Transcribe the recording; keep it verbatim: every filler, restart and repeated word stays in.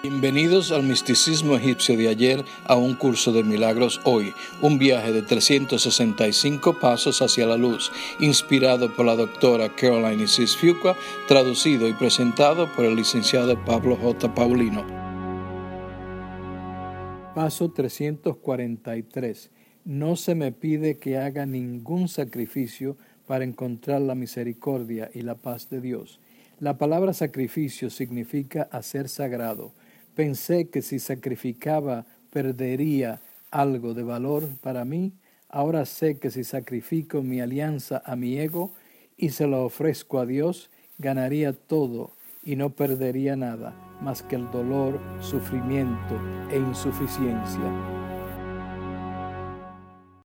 Bienvenidos al misticismo egipcio de ayer, a un curso de milagros hoy, un viaje de trescientos sesenta y cinco pasos hacia la luz, inspirado por la doctora Caroline Isis Fuqua, traducido y presentado por el licenciado Pablo J. Paulino. Paso trescientos cuarenta y tres. No se me pide que haga ningún sacrificio para encontrar la misericordia y la paz de Dios. La palabra sacrificio significa hacer sagrado. Pensé que si sacrificaba perdería algo de valor para mí. Ahora sé que si sacrifico mi alianza a mi ego y se lo ofrezco a Dios, ganaría todo y no perdería nada más que el dolor, sufrimiento e insuficiencia.